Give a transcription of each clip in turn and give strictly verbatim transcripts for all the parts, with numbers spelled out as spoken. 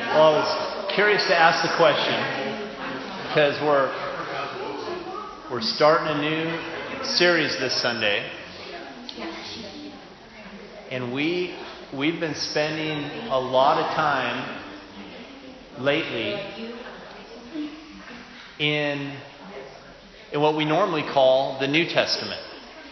Well, I was curious to ask the question because we're we're starting a new series this Sunday, and we we've been spending a lot of time lately in in what we normally call the New Testament.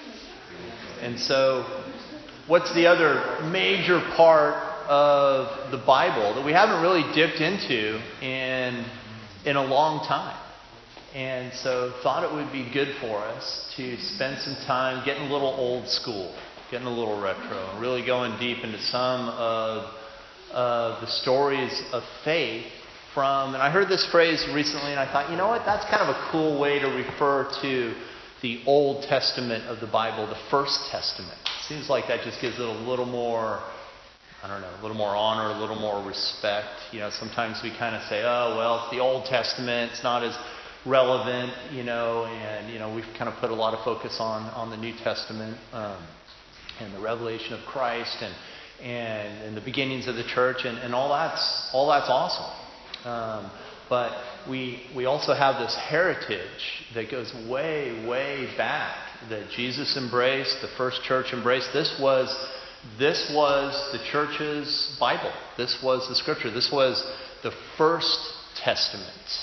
And so, what's the other major part of the Bible that we haven't really dipped into in in a long time? And so thought it would be good for us to spend some time getting a little old school, getting a little retro, and really going deep into some of, of the stories of faith from, and I heard this phrase recently and I thought, you know what, that's kind of a cool way to refer to the Old Testament of the Bible, the First Testament. Seems like that just gives it a little more, I don't know, a little more honor, a little more respect. You know, sometimes we kind of say, oh, well, it's the Old Testament, it's not as relevant, you know, and, you know, we've kind of put a lot of focus on, on the New Testament um, and the revelation of Christ and, and, and the beginnings of the church, and, and all that's all that's awesome. Um, but we we also have this heritage that goes way, way back that Jesus embraced, the first church embraced. This was This was the church's Bible. This was the Scripture. This was the first testament.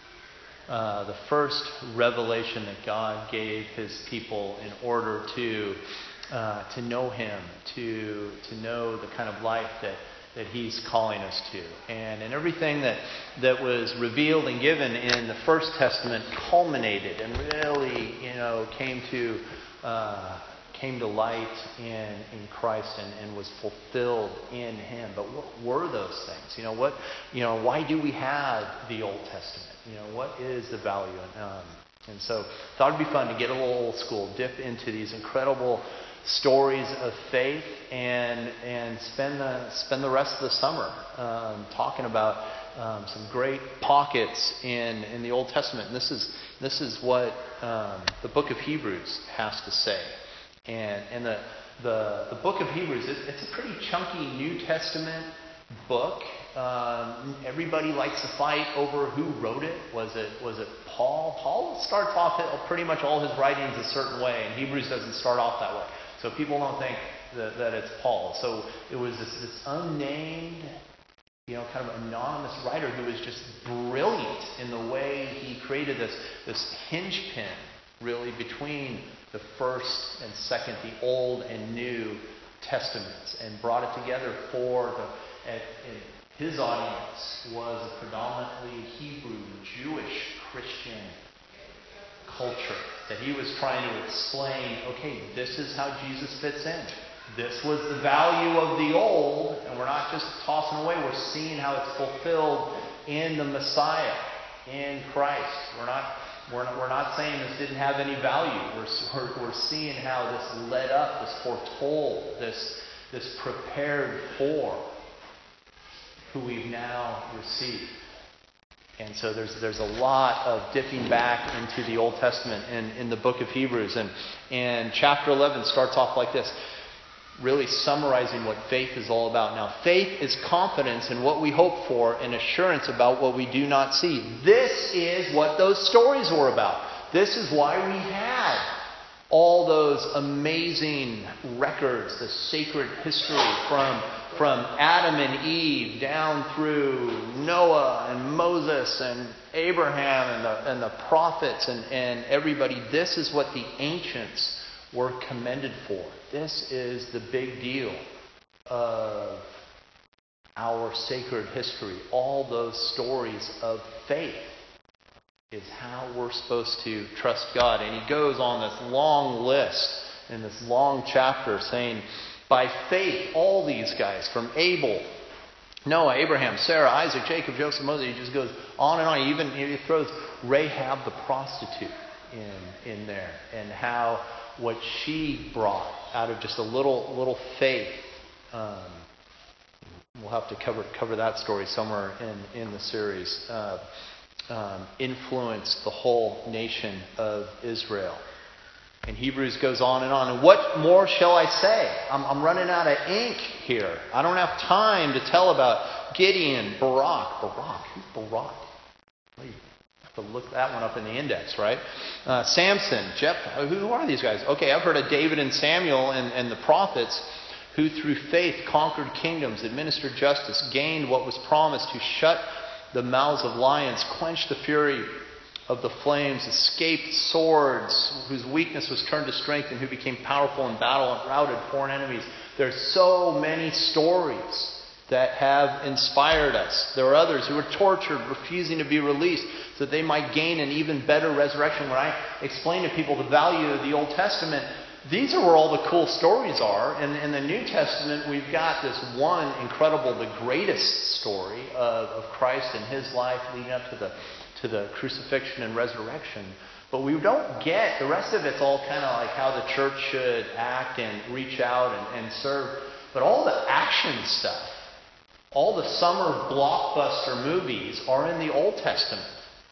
Uh, the first revelation that God gave His people in order to uh, to know Him, to to know the kind of life that, that He's calling us to. And, and everything that, that was revealed and given in the First Testament culminated and really, you know, came to... Uh, came to light in, in Christ and, and was fulfilled in Him. But what were those things? You know, what, you know, why do we have the Old Testament? You know, what is the value? And, um, and so thought it'd be fun to get a little old school, dip into these incredible stories of faith and and spend the spend the rest of the summer um, talking about um, some great pockets in, in the Old Testament. And this is this is what um, the book of Hebrews has to say. And, and the, the the book of Hebrews, it, it's a pretty chunky New Testament book. Um, everybody likes to fight over who wrote it. Was it was it Paul? Paul starts off pretty much all his writings a certain way, and Hebrews doesn't start off that way. So people don't think that, that it's Paul. So it was this, this unnamed, you know, kind of anonymous writer who was just brilliant in the way he created this this hinge pin, really, between the first and second, the Old and New Testaments, and brought it together for the, and, and his audience was a predominantly Hebrew, Jewish, Christian culture that he was trying to explain, okay, this is how Jesus fits in. This was the value of the old, and we're not just tossing away, we're seeing how it's fulfilled in the Messiah, in Christ. We're not We're not, we're not saying this didn't have any value. We're, we're, we're seeing how this led up, this foretold, this, this prepared for who we've now received. And so there's there's a lot of dipping back into the Old Testament in, in the book of Hebrews. And, and chapter eleven starts off like this, really summarizing what faith is all about. Now, faith is confidence in what we hope for and assurance about what we do not see. This is what those stories were about. This is why we had all those amazing records, the sacred history from, from Adam and Eve down through Noah and Moses and Abraham and the, and the prophets and, and everybody. This is what the ancients were commended for. This is the big deal of our sacred history. All those stories of faith is how we're supposed to trust God. And he goes on this long list in this long chapter saying, by faith, all these guys from Abel, Noah, Abraham, Sarah, Isaac, Jacob, Joseph, Moses, he just goes on and on. He even he throws Rahab the prostitute in, in there, and how what she brought out of just a little little faith. Um, we'll have to cover cover that story somewhere in, in the series. Uh, um, influenced the whole nation of Israel. And Hebrews goes on and on. And what more shall I say? I'm, I'm running out of ink here. I don't have time to tell about Gideon, Barak. Barak? Who's Barak? Wait, I have to look that one up in the index, right? Uh, Samson, Jephthah. Who are these guys? Okay, I've heard of David and Samuel and, and the prophets who through faith conquered kingdoms, administered justice, gained what was promised, who shut the mouths of lions, quenched the fury of the flames, escaped swords, whose weakness was turned to strength, and who became powerful in battle and routed foreign enemies. There's so many stories that have inspired us. There are others who were tortured, refusing to be released, so that they might gain an even better resurrection. When I explain to people the value of the Old Testament, these are where all the cool stories are. In, in the New Testament, we've got this one incredible, the greatest story of, of Christ and his life leading up to the to the crucifixion and resurrection. But we don't get, the rest of it's all kind of like how the church should act and reach out and, and serve. But all the action stuff, all the summer blockbuster movies are in the Old Testament.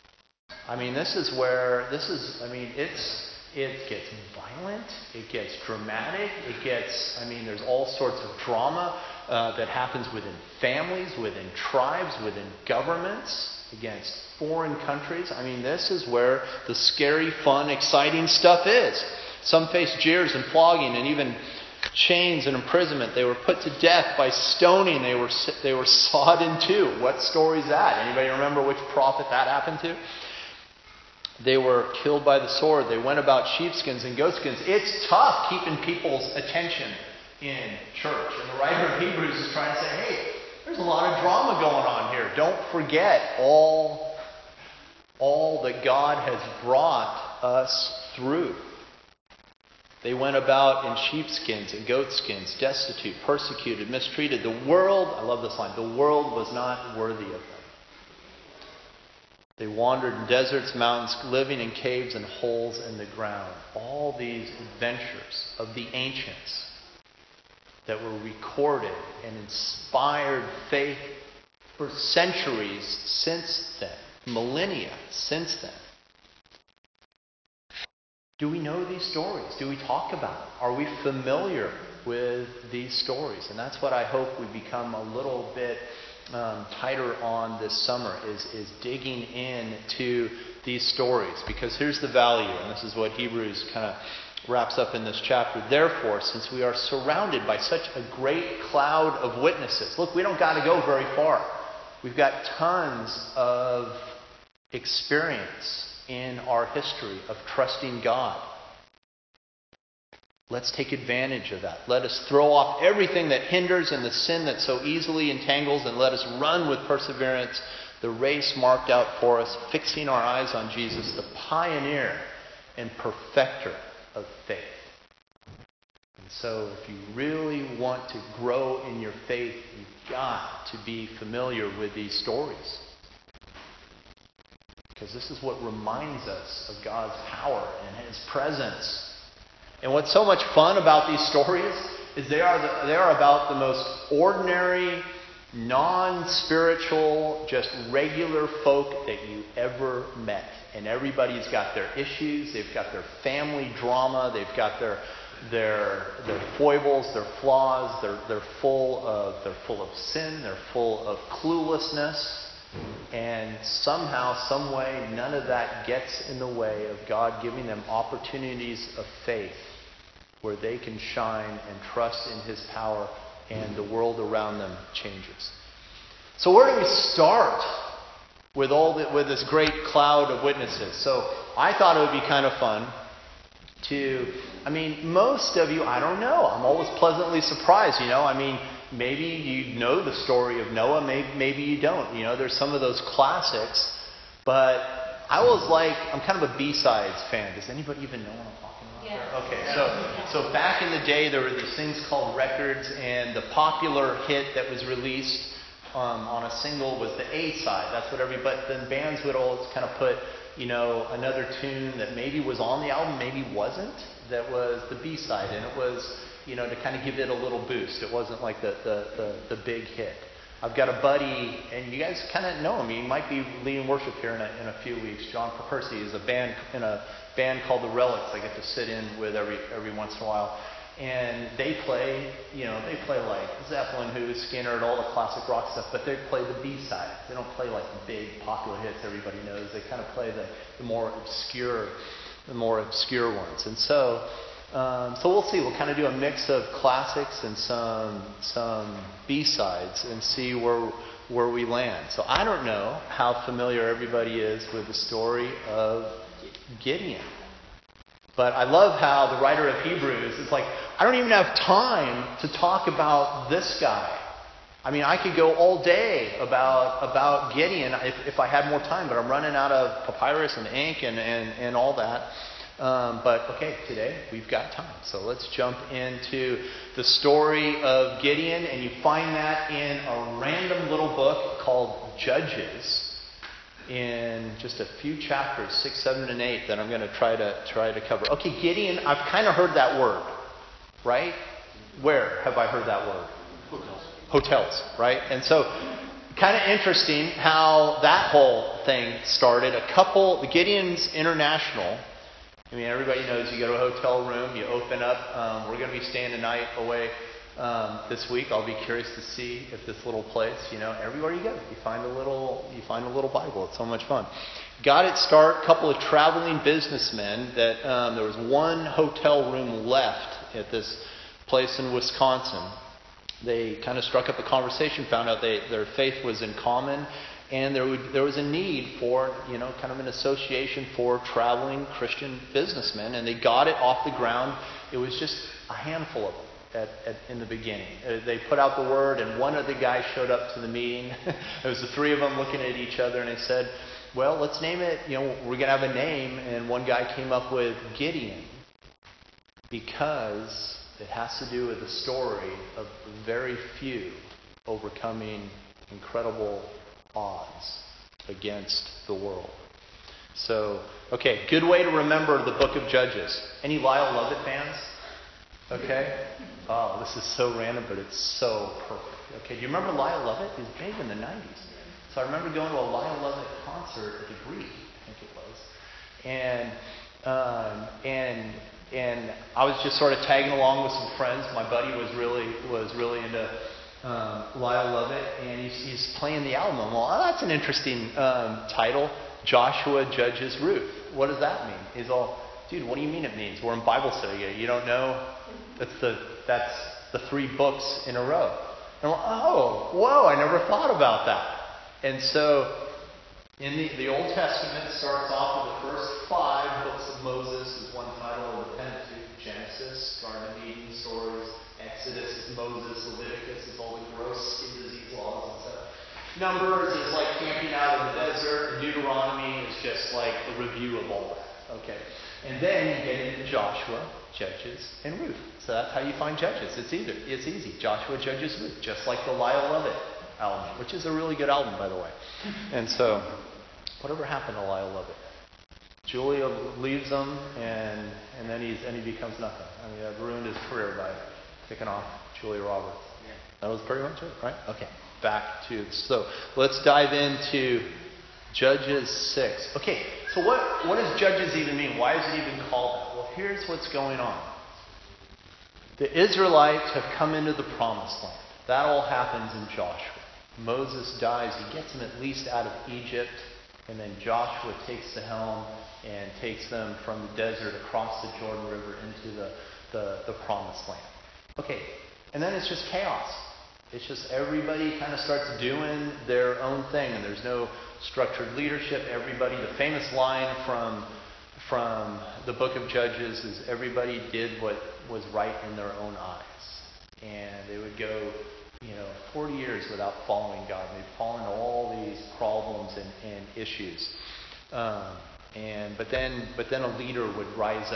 I mean, this is where, this is, I mean, it's, it gets violent, it gets dramatic, it gets, I mean, there's all sorts of drama uh, that happens within families, within tribes, within governments, against foreign countries. I mean, this is where the scary, fun, exciting stuff is. Some faced jeers and flogging and even chains and imprisonment. They were put to death by stoning. They were they were sawed in two. What story is that? Anybody remember which prophet that happened to? They were killed by the sword. They went about sheepskins and goatskins. It's tough keeping people's attention in church. And the writer of Hebrews is trying to say, hey, there's a lot of drama going on here. Don't forget all, all that God has brought us through. They went about in sheepskins and goatskins, destitute, persecuted, mistreated. The world, I love this line, the world was not worthy of them. They wandered in deserts, mountains, living in caves and holes in the ground. All these adventures of the ancients that were recorded and inspired faith for centuries since then, millennia since then. Do we know these stories? Do we talk about them? Are we familiar with these stories? And that's what I hope we become a little bit um, tighter on this summer, is, is digging into these stories. Because here's the value, and this is what Hebrews kind of wraps up in this chapter. Therefore, since we are surrounded by such a great cloud of witnesses, look, we don't got to go very far. We've got tons of experience in our history of trusting God. Let's take advantage of that. Let us throw off everything that hinders and the sin that so easily entangles, and let us run with perseverance the race marked out for us, fixing our eyes on Jesus, the pioneer and perfecter of faith. And so if you really want to grow in your faith, you've got to be familiar with these stories. Because this is what reminds us of God's power and His presence. And what's so much fun about these stories is they are the, they are about the most ordinary, non-spiritual, just regular folk that you ever met. And everybody's got their issues, they've got their family drama, they've got their their their foibles, their flaws, they're they're full of they're full of sin, they're full of cluelessness. And somehow, some way, none of that gets in the way of God giving them opportunities of faith where they can shine and trust in His power, and the world around them changes. So where do we start with all the, with this great cloud of witnesses? So I thought it would be kind of fun to, I mean, most of you, I don't know, I'm always pleasantly surprised, you know, I mean, maybe you know the story of Noah, maybe, maybe you don't. You know, there's some of those classics. But I was like, I'm kind of a B-sides fan. Does anybody even know what I'm talking about? Yeah. Okay, so so back in the day, there were these things called records, and the popular hit that was released um, on a single was the A-side. That's what everybody, but then bands would always kind of put, you know, another tune that maybe was on the album, maybe wasn't, that was the B-side, and it was, you know, to kind of give it a little boost. It wasn't like the, the, the, the big hit. I've got a buddy, and you guys kind of know him. He might be leading worship here in a, in a few weeks. John Percy is a band in a band called the Relics. I get to sit in with every every once in a while, and they play, you know, they play like Zeppelin, Who, Skinner, all the classic rock stuff. But they play the B-side. They don't play like the big popular hits everybody knows. They kind of play the, the more obscure, the more obscure ones. And so. Um, so we'll see. We'll kind of do a mix of classics and some some B-sides and see where where we land. So I don't know how familiar everybody is with the story of Gideon, but I love how the writer of Hebrews is like, I don't even have time to talk about this guy. I mean, I could go all day about about Gideon if, if I had more time, but I'm running out of papyrus and ink and, and, and all that. Um, but okay, today we've got time. So let's jump into the story of Gideon, and you find that in a random little book called Judges, in just a few chapters, six, seven, and eight, that I'm going to try to try to cover. Okay, Gideon, I've kind of heard that word, right? Where have I heard that word? Hotels. Hotels, right? And so, kind of interesting how that whole thing started. A couple, the Gideon's International. I mean, everybody knows you go to a hotel room, you open up. Um, we're going to be staying a night away um, this week. I'll be curious to see if this little place, you know, everywhere you go, you find a little, you find a little Bible. It's so much fun. Got its start. A couple of traveling businessmen that um, there was one hotel room left at this place in Wisconsin. They kind of struck up a conversation, found out they, their faith was in common. And there, would, there was a need for, you know, kind of an association for traveling Christian businessmen. And they got it off the ground. It was just a handful of them at, at, in the beginning. Uh, they put out the word, and one of the guys showed up to the meeting. It was the three of them looking at each other, and they said, well, let's name it, you know, we're going to have a name. And one guy came up with Gideon because it has to do with the story of very few overcoming incredible odds against the world. So, okay, good way to remember the book of Judges. Any Lyle Lovett fans? Okay? Oh, this is so random, but it's so perfect. Okay, do you remember Lyle Lovett? He was big in the nineties. So I remember going to a Lyle Lovett concert at the Greek, I think it was. And, um, and, and I was just sort of tagging along with some friends. My buddy was really, was really into Um, Lyle Lovett, and he's, he's playing the album. Well, oh, that's an interesting um, title, Joshua Judges Ruth. What does that mean? He's all, dude, what do you mean it means? We're in Bible study. You don't know? That's the that's the three books in a row. And I'm like, oh, whoa, I never thought about that. And so, in the, the Old Testament, it starts off with the first five books of Moses is one title of the Pentateuch. Genesis, Garden of Eden stories. Exodus is Moses, Leviticus is all the gross skin disease laws and stuff. Numbers is like camping out in the desert, and Deuteronomy is just like a review of all that. Okay. And then you get into Joshua, Judges, and Ruth. So that's how you find Judges. It's either it's easy. Joshua, Judges, Ruth, just like the Lyle Lovett album, which is a really good album, by the way. And so, whatever happened to Lyle Lovett? Julia leaves him, and and then he's and he becomes nothing. I mean, I've ruined his career by picking off Julia Roberts. Yeah. That was pretty much it, right? Okay. Back to so let's dive into Judges six. Okay. So what what does Judges even mean? Why is it even called that? Well, here's what's going on. The Israelites have come into the Promised Land. That all happens in Joshua. Moses dies. He gets them at least out of Egypt. And then Joshua takes the helm and takes them from the desert across the Jordan River into the, the, the Promised Land. Okay, and then it's just chaos. It's just everybody kind of starts doing their own thing, and there's no structured leadership. Everybody, the famous line from, from the book of Judges is everybody did what was right in their own eyes. And they would go, you know, forty years without following God. They'd fall into all these problems and, and issues. Um, and but then but then a leader would rise up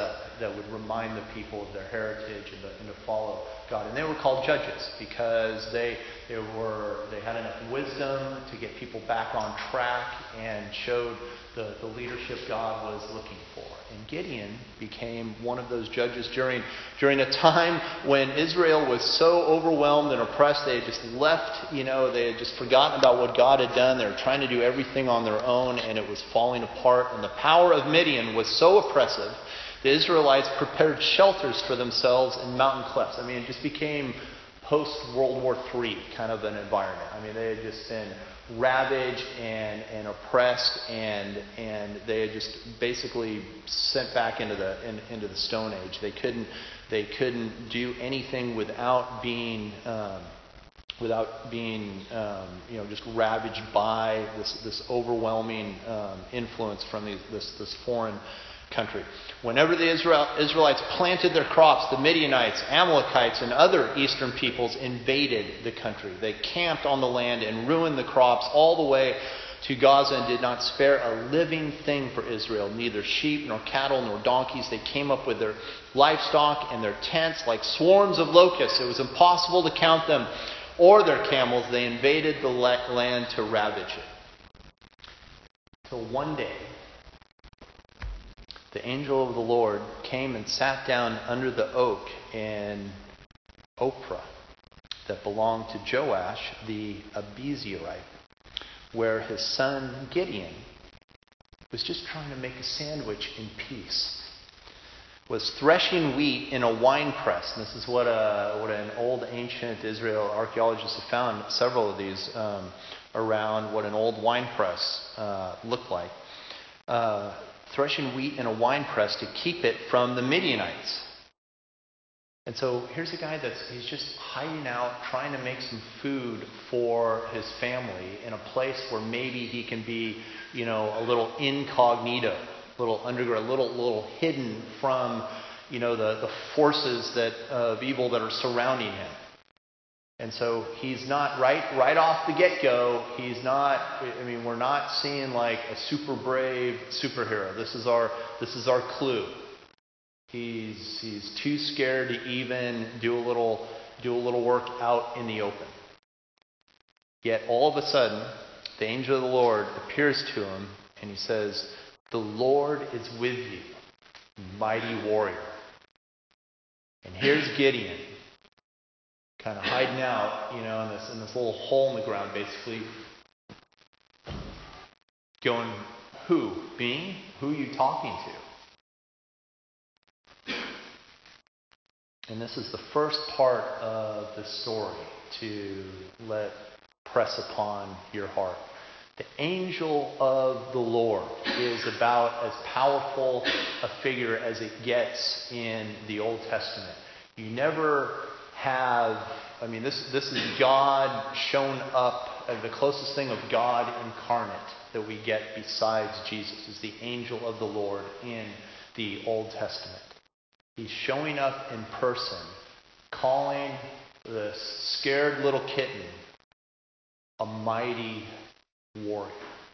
that would remind the people of their heritage and to, and to follow God. And they were called judges because they they were they had enough wisdom to get people back on track and showed the, the leadership God was looking for. And Gideon became one of those judges during during a time when Israel was so overwhelmed and oppressed. They had just left, you know, they had just forgotten about what God had done. They were trying to do everything on their own, and it was falling apart. And the power of Midian was so oppressive, the Israelites prepared shelters for themselves in mountain clefts. I mean, it just became post-World War Three kind of an environment. I mean, they had just been ravaged and, and oppressed, and and they had just basically sent back into the in, into the Stone Age. They couldn't they couldn't do anything without being um, without being um, you know just ravaged by this this overwhelming um, influence from these, this this foreign country. Whenever the Israel, Israelites planted their crops, the Midianites, Amalekites, and other eastern peoples invaded the country. They camped on the land and ruined the crops all the way to Gaza and did not spare a living thing for Israel, neither sheep nor cattle nor donkeys. They came up with their livestock and their tents like swarms of locusts. It was impossible to count them, or their camels. They invaded the land to ravage it. Till one day, the angel of the Lord came and sat down under the oak in Ophrah that belonged to Joash the Abiezrite, where his son Gideon was just trying to make a sandwich in peace, was threshing wheat in a wine press. And this is what a, what an old ancient Israel archaeologists have found, several of these um, around what an old wine press uh, looked like. Uh, threshing wheat in a wine press to keep it from the Midianites. And so here's a guy that's he's just hiding out, trying to make some food for his family in a place where maybe he can be, you know, a little incognito, a little underground, a little little hidden from, you know, the, the forces that of evil that are surrounding him. And so he's not right right off the get-go. He's not. I mean, we're not seeing like a super brave superhero. This is our this is our clue. He's he's too scared to even do a little do a little work out in the open. Yet all of a sudden, the angel of the Lord appears to him, and he says, "The Lord is with you, mighty warrior." And here's Gideon, kind of hiding out, you know, in this in this little hole in the ground, basically going, who? Me? Who are you talking to? And this is the first part of the story to let press upon your heart. The angel of the Lord is about as powerful a figure as it gets in the Old Testament. You never have, I mean, this this is God shown up, uh, the closest thing of God incarnate that we get besides Jesus is the angel of the Lord in the Old Testament. He's showing up in person, calling the scared little kitten a mighty warrior.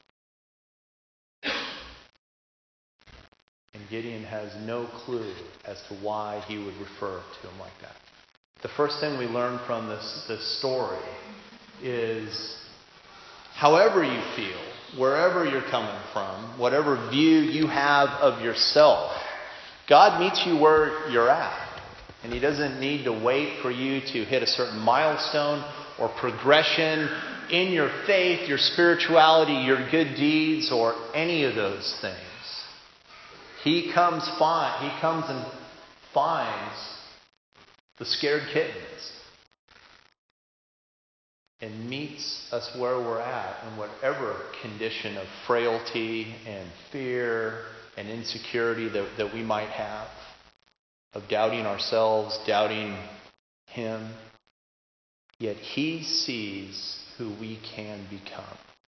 And Gideon has no clue as to why he would refer to him like that. The first thing we learn from this, this story is however you feel, wherever you're coming from, whatever view you have of yourself, God meets you where you're at. And He doesn't need to wait for you to hit a certain milestone or progression in your faith, your spirituality, your good deeds, or any of those things. He comes find, He comes and finds the scared kittens and meets us where we're at in whatever condition of frailty and fear and insecurity that, that we might have, of doubting ourselves, doubting Him. Yet He sees who we can become.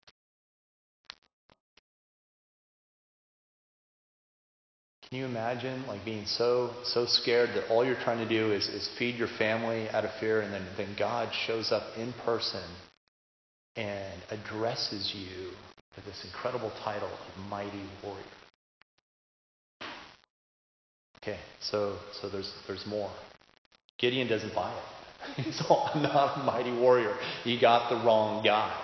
Can you imagine like being so so scared that all you're trying to do is, is feed your family out of fear, and then, then God shows up in person and addresses you with this incredible title of mighty warrior? Okay, so so there's there's more. Gideon doesn't buy it. He's all, I'm not a mighty warrior. You got the wrong guy.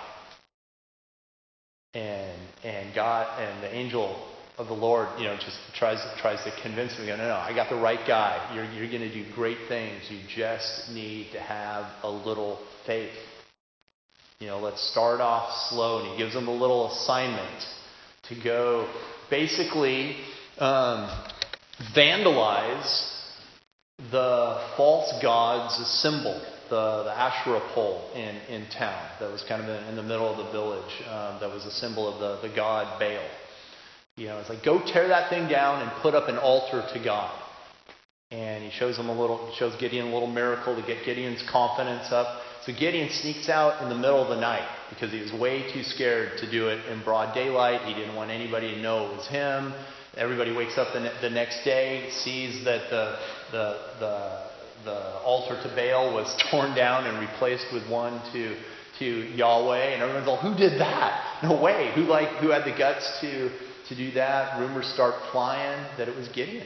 And and God and the angel of the Lord, you know, just tries tries to convince him. No, no, no, I got the right guy. You're you're going to do great things. You just need to have a little faith. You know, let's start off slow. And he gives them a little assignment to go, basically, um, vandalize the false god's symbol, the, the Asherah pole in, in town that was kind of in, in the middle of the village. Um, that was a symbol of the, the god Baal. You know, it's like, go tear that thing down and put up an altar to God. And he shows them a little, shows Gideon a little miracle to get Gideon's confidence up. So Gideon sneaks out in the middle of the night because he was way too scared to do it in broad daylight. He didn't want anybody to know it was him. Everybody wakes up the, ne- the next day, sees that the, the the the altar to Baal was torn down and replaced with one to to Yahweh, and everyone's all, "Who did that? No way! Who like who had the guts to to do that?" Rumors start flying that it was Gideon,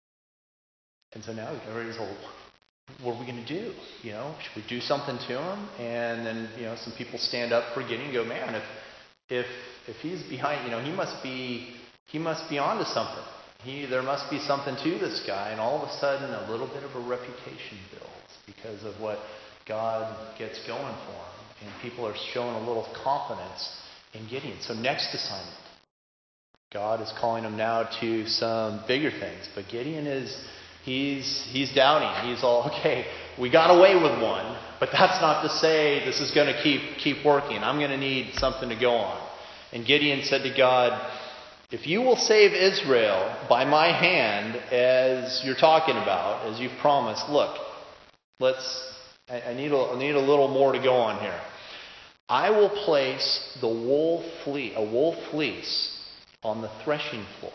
and so now everybody's all, "What are we going to do? You know, should we do something to him?" And then, you know, some people stand up for Gideon and go, "Man, if if if he's behind, you know, he must be he must be onto something. He there must be something to this guy." And all of a sudden, a little bit of a reputation builds because of what God gets going for him, and people are showing a little confidence in Gideon. So next assignment, God is calling him now to some bigger things, but Gideon is. He's he's doubting. He's all, okay, we got away with one, but that's not to say this is going to keep keep working. I'm going to need something to go on. And Gideon said to God, if you will save Israel by my hand, as you're talking about, as you've promised, look, let's. I, I need a, I need a little more to go on here. I will place the wool fleece, a wool fleece on the threshing floor.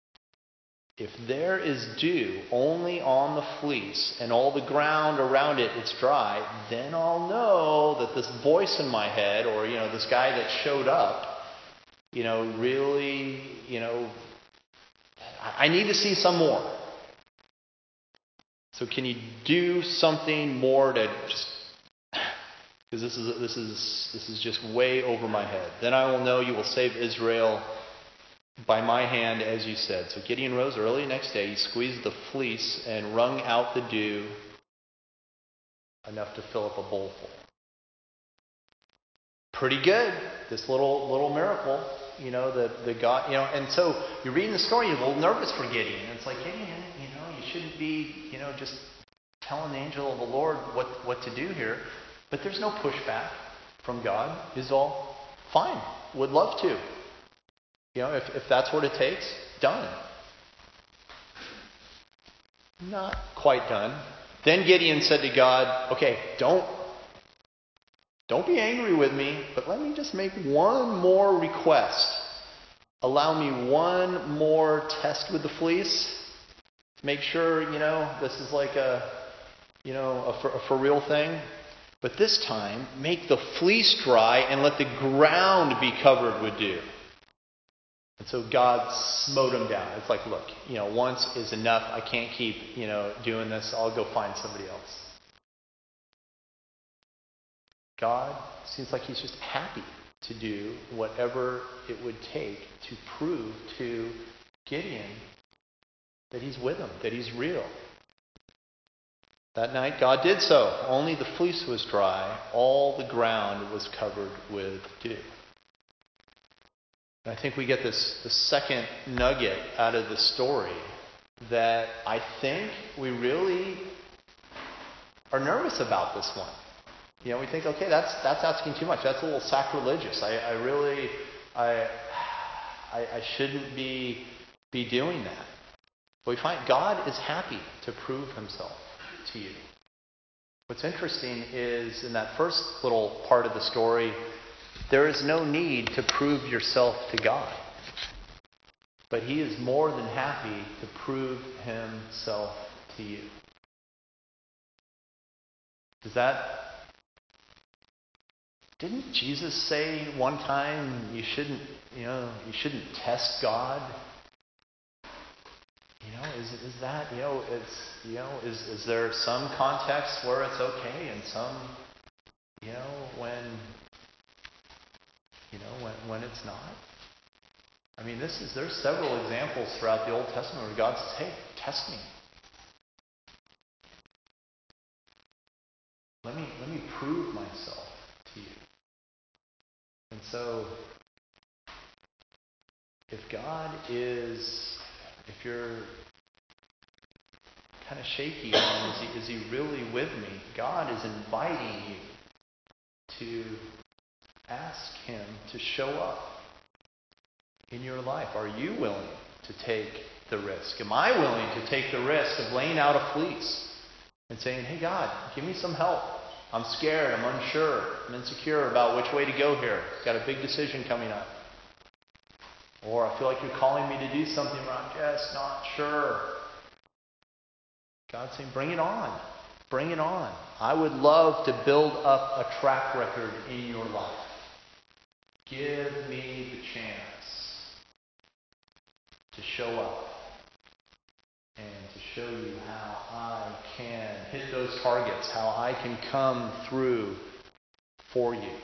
If there is dew only on the fleece and all the ground around it is dry, then I'll know that this voice in my head, or, you know, this guy that showed up, you know, really, you know, I need to see some more. So can you do something more to just, because this is this is this is just way over my head. Then I will know you will save Israel by my hand, as you said. So Gideon rose early next day. He squeezed the fleece and wrung out the dew enough to fill up a bowlful. Pretty good, this little little miracle, you know, the the God, you know. And so you're reading the story, you're a little nervous for Gideon. It's like, Gideon, you know, you shouldn't be, you know, just telling the angel of the Lord what what to do here. But there's no pushback from God. He's all, fine, would love to. You know, if, if that's what it takes, done. Not quite done. Then Gideon said to God, okay, don't, don't be angry with me, but let me just make one more request. Allow me one more test with the fleece. Make sure, you know, this is like a, you know, a for, a for real thing. But this time, make the fleece dry and let the ground be covered with dew. And so God smote him down. It's like, look, you know, once is enough. I can't keep, you know, doing this. I'll go find somebody else. God seems like he's just happy to do whatever it would take to prove to Gideon that he's with him, that he's real. That night, God did so. Only the fleece was dry. All the ground was covered with dew. I think we get this the second nugget out of the story that I think we really are nervous about this one. You know, we think, okay, that's that's asking too much. That's a little sacrilegious. I, I really, I, I, I shouldn't be be doing that. But we find God is happy to prove himself to you. What's interesting is in that first little part of the story, there is no need to prove yourself to God. But he is more than happy to prove himself to you. Does that... Didn't Jesus say one time you shouldn't, you know, you shouldn't test God? You know, is is that, you know, it's, you know, is is there some context where it's okay and some, you know, when, you know, when when it's not? I mean, this is there's several examples throughout the Old Testament where God says, "Hey, test me. Let me let me prove myself to you." And so, if God is, if you're kind of shaky on, is he, is he really with me? God is inviting you to ask him to show up in your life. Are you willing to take the risk? Am I willing to take the risk of laying out a fleece and saying, "Hey God, give me some help. I'm scared, I'm unsure, I'm insecure about which way to go here. Got a big decision coming up." Or I feel like you're calling me to do something where I'm just not sure. God's saying, bring it on. Bring it on. I would love to build up a track record in your life. Give me the chance to show up and to show you how I can hit those targets, how I can come through for you.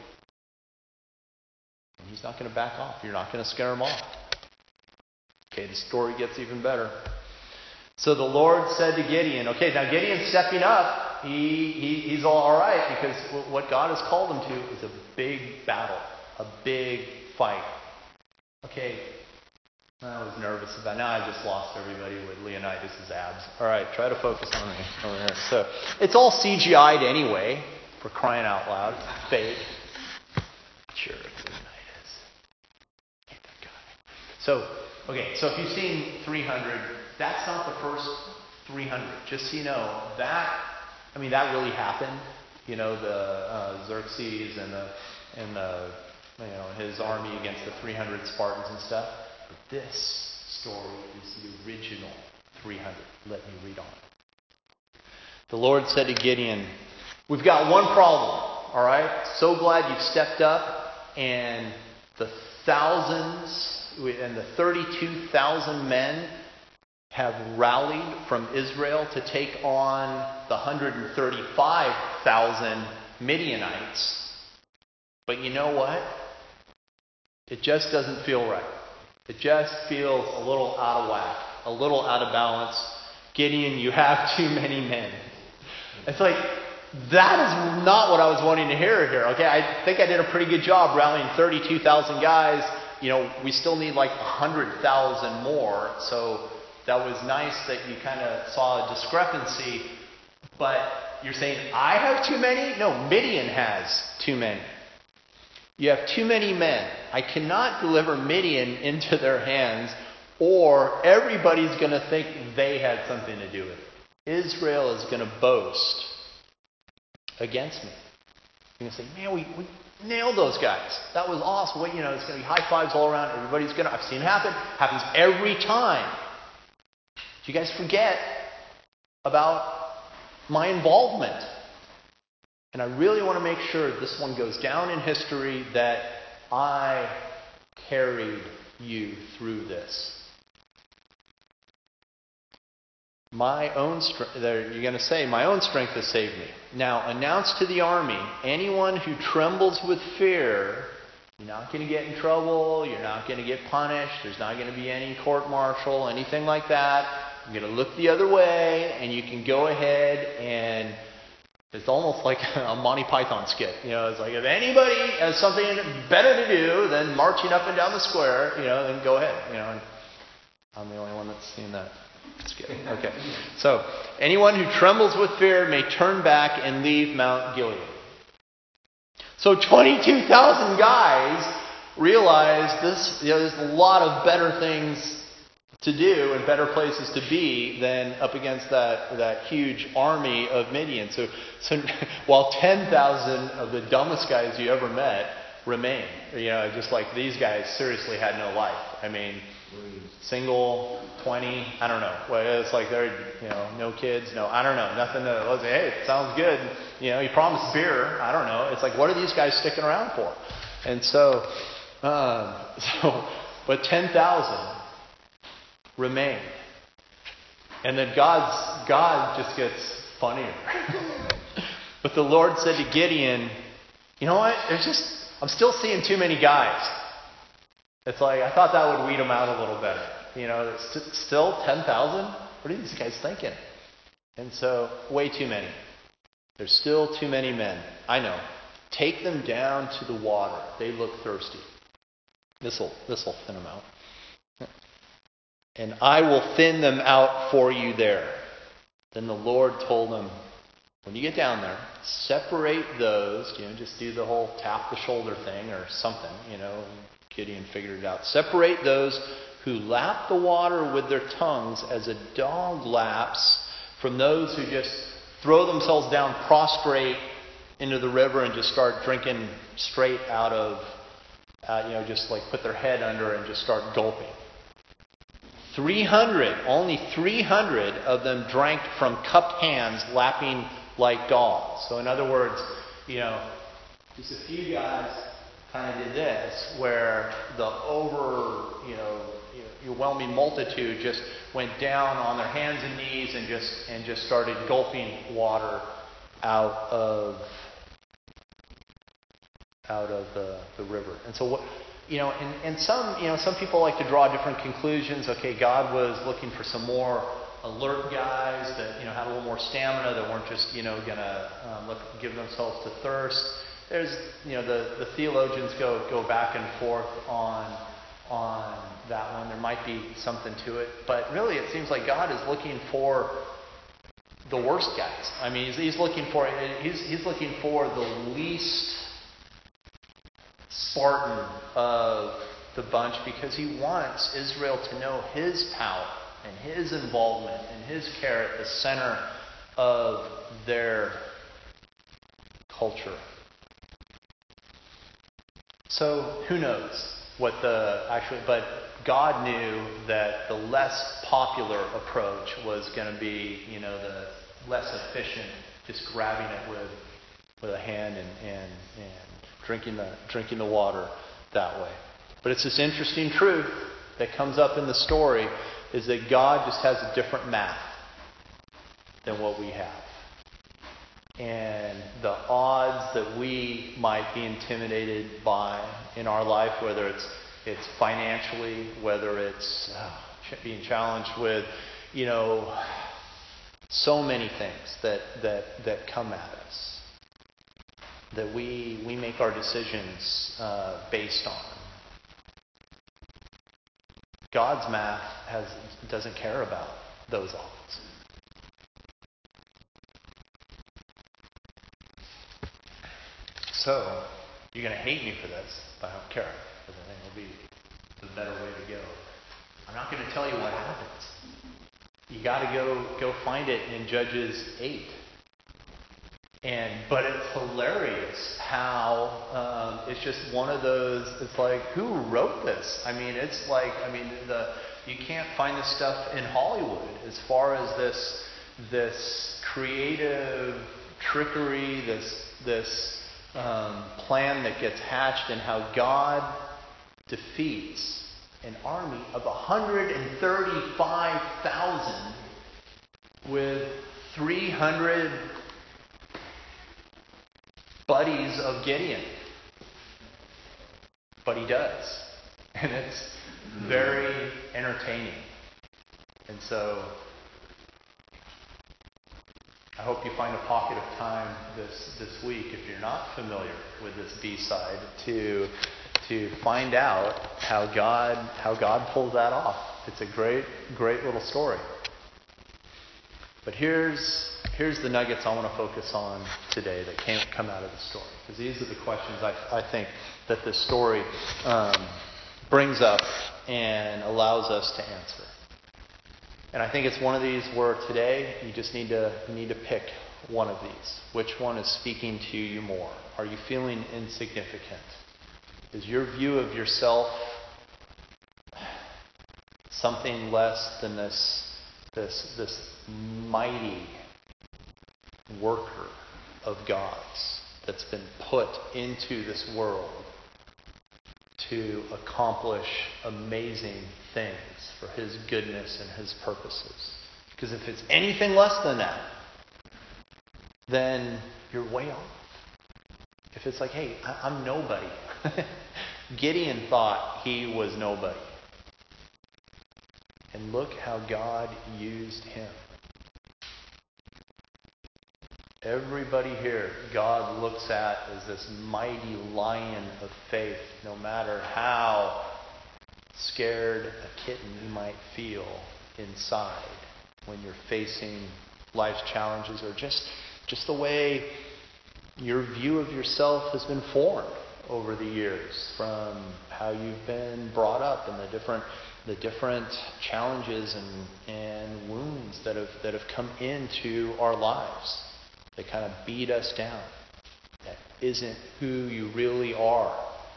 And he's not going to back off. You're not going to scare him off. Okay, the story gets even better. So the Lord said to Gideon, okay, now Gideon's stepping up. He, he He's all right because what God has called him to is a big battle, a big fight. Okay, I was nervous about, now I just lost everybody with Leonidas' abs. All right, try to focus on me over here. So it's all C G I'd anyway, for crying out loud. It's fake. Sure, it's Leonidas. Hate that guy. So, okay, so if you've seen three hundred, that's not the first three hundred. Just so you know, that, I mean, that really happened. You know, the uh, Xerxes and the, and the, you know, his army against the three hundred Spartans and stuff. But this story is the original three hundred. Let me read on. The Lord said to Gideon, we've got one problem, all right? So glad you've stepped up, and the thousands and the thirty-two thousand men have rallied from Israel to take on the one hundred thirty-five thousand Midianites. But you know what? It just doesn't feel right. It just feels a little out of whack, a little out of balance. Gideon, you have too many men. It's like, that is not what I was wanting to hear here. Okay, I think I did a pretty good job rallying thirty-two thousand guys. You know, we still need like one hundred thousand more. So that was nice that you kind of saw a discrepancy. But you're saying, I have too many? No, Midian has too many. You have too many men. I cannot deliver Midian into their hands, or everybody's going to think they had something to do with it. Israel is going to boast against me. You're going to say, man, we, we nailed those guys. That was awesome. Well, you know, it's going to be high fives all around. Everybody's going to, I've seen it happen. Happens every time. Do you guys forget about my involvement? And I really want to make sure this one goes down in history that I carried you through this. My own strength, you're going to say, my own strength has saved me. Now, announce to the army, anyone who trembles with fear, you're not going to get in trouble, you're not going to get punished, there's not going to be any court-martial, anything like that. I'm going to look the other way, and you can go ahead and it's almost like a Monty Python skit. You know, it's like if anybody has something better to do than marching up and down the square, you know, then go ahead. You know, and I'm the only one that's seen that skit. Okay. So, anyone who trembles with fear may turn back and leave Mount Gilead. So twenty-two thousand guys realize this, you know, there's a lot of better things to do and better places to be than up against that, that huge army of Midian. So, so while ten thousand of the dumbest guys you ever met remain, you know, just like these guys seriously had no life. I mean, single, twenty, I don't know. Well, it's like they're, you know, no kids, no, I don't know, nothing to, let's say, hey, it sounds good. You know, he promised beer, I don't know. It's like, what are these guys sticking around for? And so, um, so, but ten thousand remained. And then God's, God just gets funnier. But the Lord said to Gideon, you know what? There's just, I'm still seeing too many guys. It's like, I thought that would weed them out a little better. You know, it's st- still ten thousand? What are these guys thinking? And so, way too many. There's still too many men. I know. Take them down to the water. They look thirsty. This'll, this'll thin them out. And I will thin them out for you there. Then the Lord told him, when you get down there, separate those, you know, just do the whole tap the shoulder thing or something, you know. Gideon figured it out. Separate those who lap the water with their tongues as a dog laps from those who just throw themselves down prostrate into the river and just start drinking straight out of, uh, you know, just like put their head under and just start gulping. three hundred, only three hundred of them drank from cupped hands lapping like dogs. So in other words, you know, just a few guys kind of did this, where the over, you know, overwhelming multitude just went down on their hands and knees and just and just started gulping water out of out of the, the river. And so what, you know, and, and some, you know, some people like to draw different conclusions. Okay, God was looking for some more alert guys that, you know, had a little more stamina, that weren't just, you know, gonna um, look, give themselves to thirst. There's, you know, the, the theologians go go back and forth on on that one. There might be something to it, but really it seems like God is looking for the worst guys. I mean, he's, he's looking for he's he's looking for the least Spartan of the bunch, because he wants Israel to know his power and his involvement and his care at the center of their culture. So who knows what the actually, but God knew that the less popular approach was going to be, you know, the less efficient, just grabbing it with with a hand and and, and drinking the drinking the water that way. But it's this interesting truth that comes up in the story, is that God just has a different math than what we have. And the odds that we might be intimidated by in our life, whether it's it's financially, whether it's uh, being challenged with, you know, so many things that, that, that come at us, that we we make our decisions uh, based on. God's math has doesn't care about those odds. So, you're going to hate me for this, but I don't care, because I think it'll be the better way to go. I'm not going to tell you what happens. You got to go go find it in Judges eight. And but it's hilarious how um, it's just one of those. It's like, who wrote this? I mean, it's like I mean the you can't find this stuff in Hollywood as far as this this creative trickery, this this um, plan that gets hatched, and how God defeats an army of one hundred thirty-five thousand with three hundred buddies of Gideon. But he does. And it's very entertaining. And so I hope you find a pocket of time this, this week, if you're not familiar with this B-side, to to find out how God how God pulls that off. It's a great, great little story. But here's here's the nuggets I want to focus on today that can't come out of the story. Because these are the questions I, I think that this story um, brings up and allows us to answer. And I think it's one of these where today you just need to you need to pick one of these. Which one is speaking to you more? Are you feeling insignificant? Is your view of yourself something less than this this this mighty worker of God's that's been put into this world to accomplish amazing things for His goodness and His purposes? Because if it's anything less than that, then you're way off. If it's like, hey, I- I'm nobody. Gideon thought he was nobody. And look how God used him. Everybody here, God looks at as this mighty lion of faith, no matter how scared a kitten you might feel inside when you're facing life's challenges, or just, just the way your view of yourself has been formed over the years from how you've been brought up and the different the different challenges and, and wounds that have that have come into our lives. They kind of beat us down. That isn't who you really are.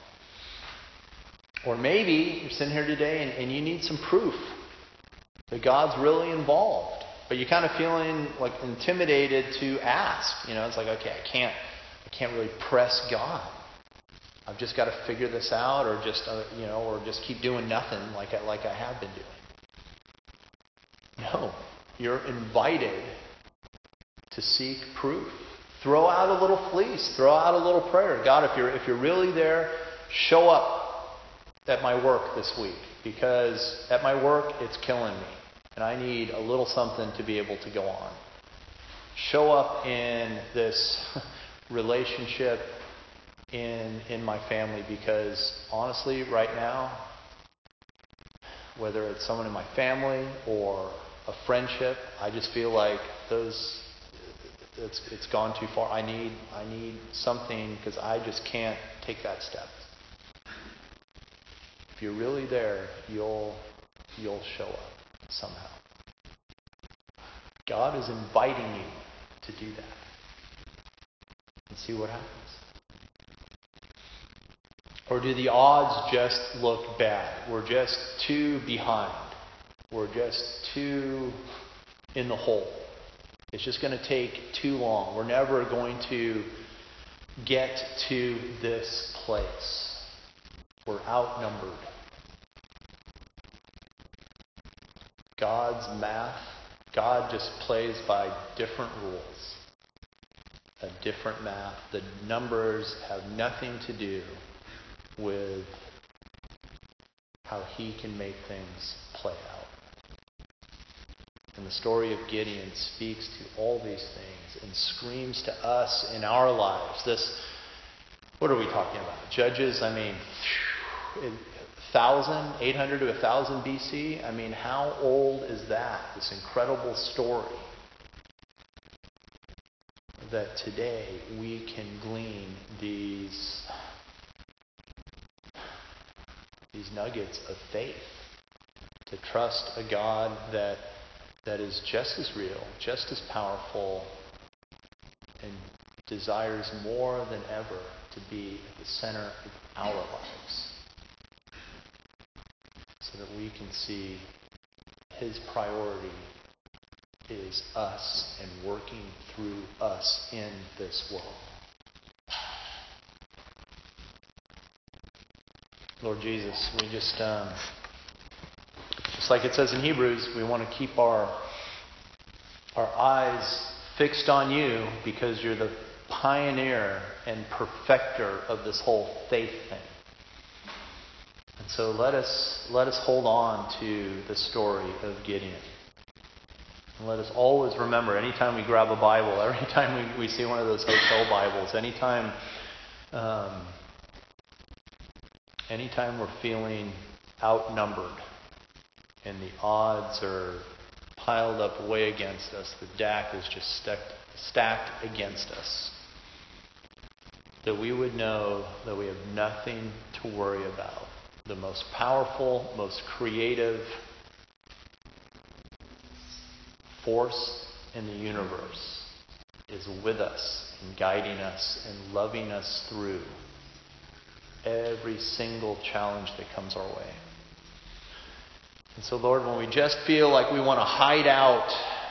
Or maybe you're sitting here today and, and you need some proof that God's really involved, but you're kind of feeling like intimidated to ask. You know, it's like, okay, I can't, I can't really press God. I've just got to figure this out, or just, uh, you know, or just keep doing nothing like I, like I have been doing. No, you're invited to seek proof. Throw out a little fleece. Throw out a little prayer. God, if you're if you're really there, show up at my work this week, because at my work it's killing me, and I need a little something to be able to go on. Show up in this relationship in in my family, because honestly, right now, whether it's someone in my family or a friendship, I just feel like those it's it's gone too far. I need I need something, because I just can't take that step. If you're really there, you'll you'll show up somehow. God is inviting you to do that, and see what happens. Or do the odds just look bad? We're just too behind. We're just too in the hole. It's just going to take too long. We're never going to get to this place. We're outnumbered. God's math, God just plays by different rules. A different math. The numbers have nothing to do with how he can make things play out. And the story of Gideon speaks to all these things and screams to us in our lives. This, what are we talking about? Judges, I mean, one thousand, eight hundred to one thousand B C? I mean, how old is that? This incredible story that today we can glean these these nuggets of faith, to trust a God that that is just as real, just as powerful, and desires more than ever to be at the center of our lives, so that we can see his priority is us and working through us in this world. Lord Jesus, we just, um, just like it says in Hebrews, we want to keep our our eyes fixed on you, because you're the pioneer and perfecter of this whole faith thing. And so let us let us hold on to the story of Gideon. And let us always remember, anytime we grab a Bible, every time we, we see one of those hotel Bibles, anytime um, anytime we're feeling outnumbered and the odds are piled up way against us, the deck is just stacked, stacked against us, that we would know that we have nothing to worry about. The most powerful, most creative force in the universe is with us and guiding us and loving us through every single challenge that comes our way. And so, Lord, when we just feel like we want to hide out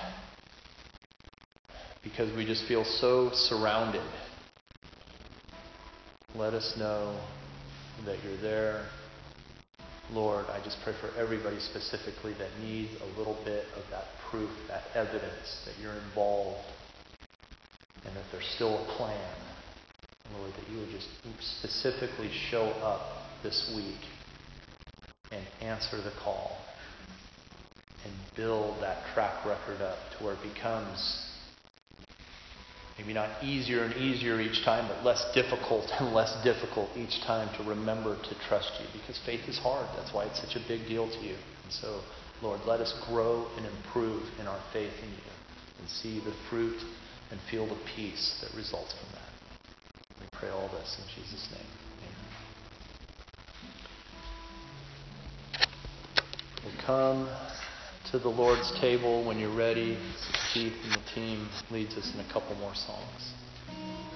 because we just feel so surrounded, let us know that you're there Lord, I just pray for everybody specifically that needs a little bit of that proof, that evidence that you're involved and that there's still a plan. Lord, that you would just specifically show up this week and answer the call and build that track record up to where it becomes maybe not easier and easier each time, but less difficult and less difficult each time to remember to trust you, because faith is hard. That's why it's such a big deal to you. And so, Lord, let us grow and improve in our faith in you and see the fruit and feel the peace that results from that. We pray all this in Jesus' name. Amen. We'll come to the Lord's table when you're ready. Keith and the team leads us in a couple more songs.